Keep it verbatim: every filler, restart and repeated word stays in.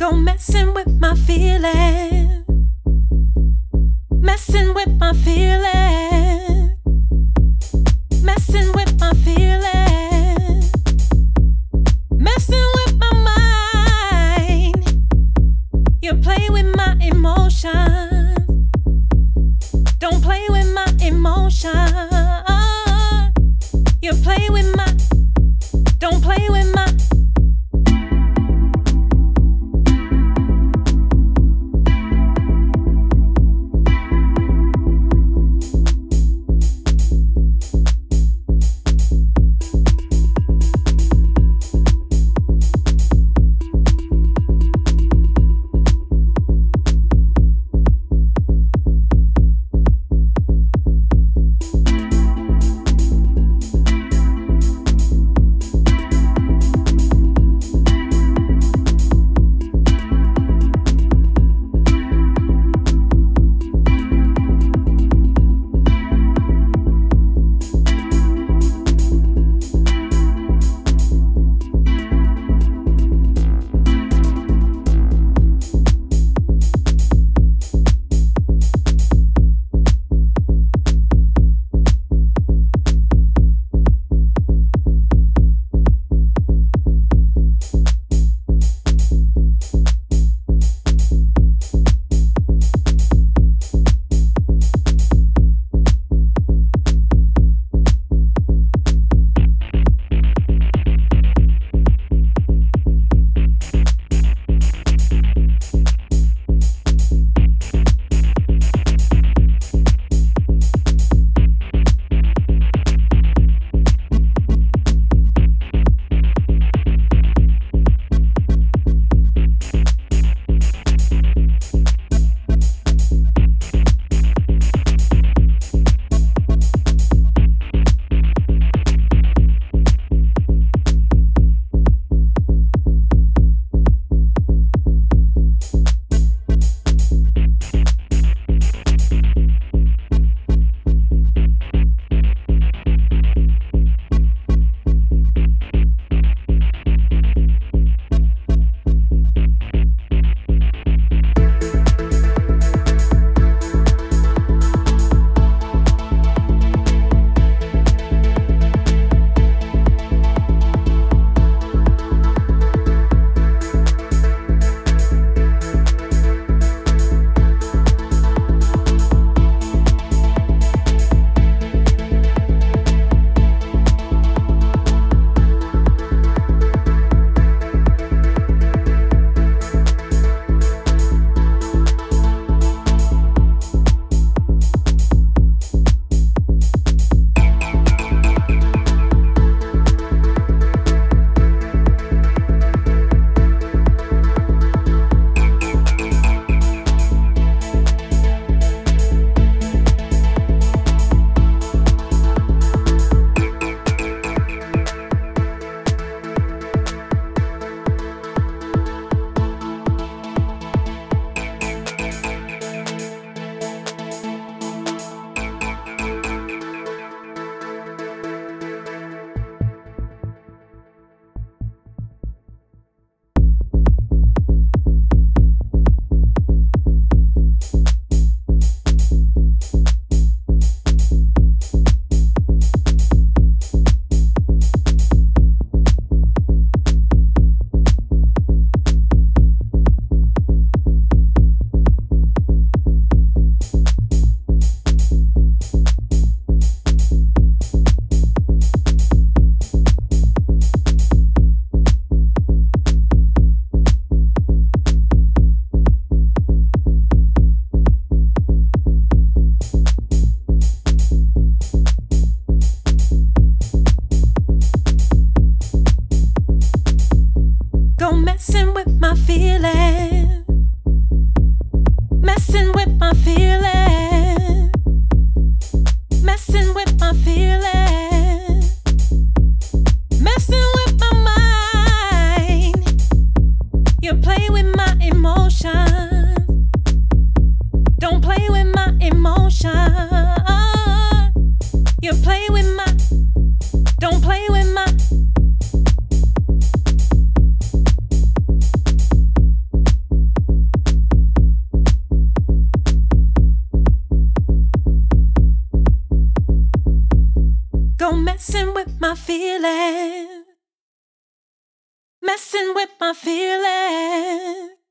Go messing with my feelings, messing with my feelings, messing with my feelings, messing with my mind. You play with my emotions, don't play with my emotions. You play with my, don't play with my. Messing with my feelings, messing with my feelings, messing with my feelings, messing with my mind. You play with my emotions, don't play with my emotions. You play with my, don't play with my. You're messing with my feelings, messing with my feelings.